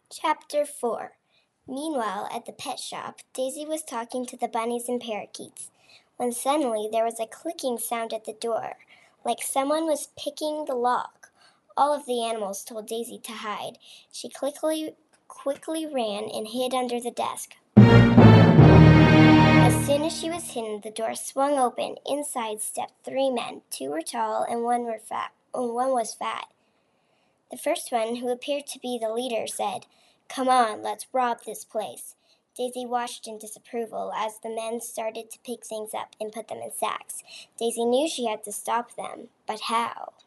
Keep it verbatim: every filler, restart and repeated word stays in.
Chapter four. Meanwhile, at the pet shop, Daisy was talking to the bunnies and parakeets, when suddenly there was a clicking sound at the door, like someone was picking the lock. All of the animals told Daisy to hide. She quickly, quickly ran and hid under the desk. As soon as she was hidden, the door swung open. Inside stepped three men. Two were tall and one were fat. And one was fat. The first one, who appeared to be the leader, said, "Come on, let's rob this place." Daisy watched in disapproval as the men started to pick things up and put them in sacks. Daisy knew she had to stop them, but how?